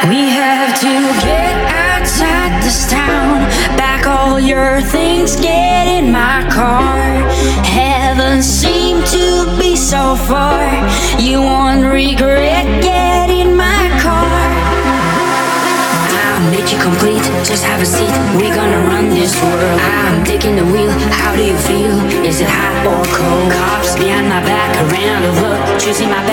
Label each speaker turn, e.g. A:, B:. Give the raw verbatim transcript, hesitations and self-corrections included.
A: We have to get outside this town. Pack all your things, get in my car. Heaven seemed to be so far. You won't regret, get in my car. I'll make you complete, just have a seat. We're gonna run this world. I'm taking the wheel, how do you feel? Is it hot or cold? Cops behind my back, around the hook, choosing my